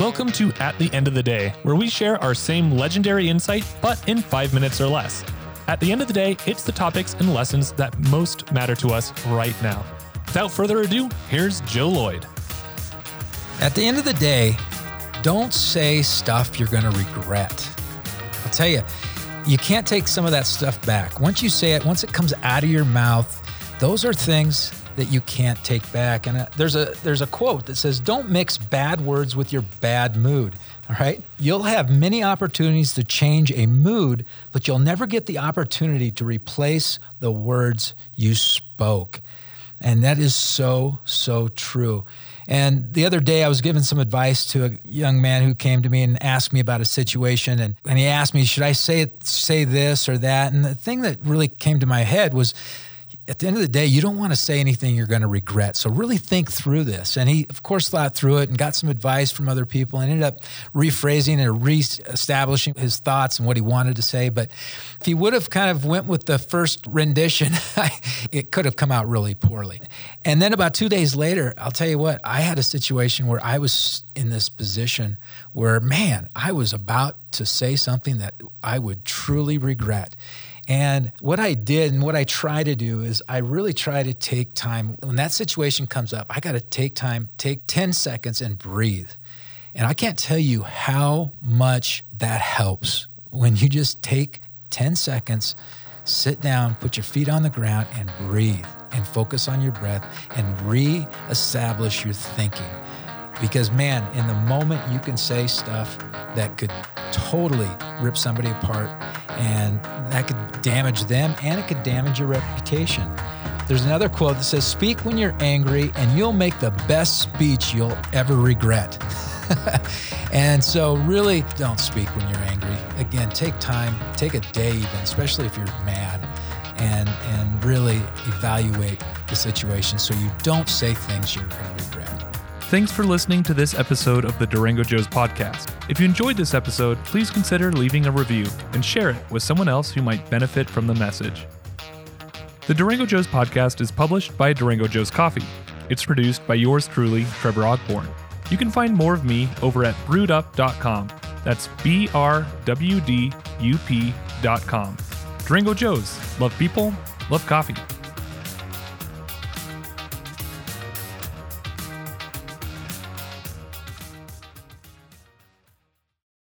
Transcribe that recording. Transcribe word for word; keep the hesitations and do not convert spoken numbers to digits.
Welcome to At the End of the Day, where we share our same legendary insight, but in five minutes or less. At the end of the day, it's the topics and lessons that most matter to us right now. Without further ado, here's Joe Lloyd. At the end of the day, don't say stuff you're going to regret. I'll tell you, you can't take some of that stuff back. Once you say it, once it comes out of your mouth, those are things that you can't take back. And uh, there's a there's a quote that says, don't mix bad words with your bad mood, all right? You'll have many opportunities to change a mood, but you'll never get the opportunity to replace the words you spoke. And that is so, so true. And the other day I was giving some advice to a young man who came to me and asked me about a situation. And, and he asked me, should I say it, say this or that? And the thing that really came to my head was, at the end of the day, you don't want to say anything you're going to regret. So really think through this. And he, of course, thought through it and got some advice from other people and ended up rephrasing and reestablishing his thoughts and what he wanted to say. But if he would have kind of went with the first rendition, it could have come out really poorly. And then about two days later, I'll tell you what, I had a situation where I was in this position where, man, I was about to say something that I would truly regret. And what I did and what I try to do is I really try to take time. When that situation comes up, I got to take time, take ten seconds and breathe. And I can't tell you how much that helps when you just take ten seconds, sit down, put your feet on the ground and breathe and focus on your breath and reestablish your thinking. Because man, in the moment you can say stuff that could totally rip somebody apart, and that could damage them and it could damage your reputation. There's another quote that says, speak when you're angry and you'll make the best speech you'll ever regret. And so really don't speak when you're angry. Again, take time, take a day even, especially if you're mad, and, and really evaluate the situation so you don't say things you're going to regret. Thanks for listening to this episode of the Durango Joe's podcast. If you enjoyed this episode, please consider leaving a review and share it with someone else who might benefit from the message. The Durango Joe's podcast is published by Durango Joe's Coffee. It's produced by yours truly, Trevor Ogborn. You can find more of me over at brewed up dot com. That's B R W D U P dot com. Durango Joe's. Love people, love coffee.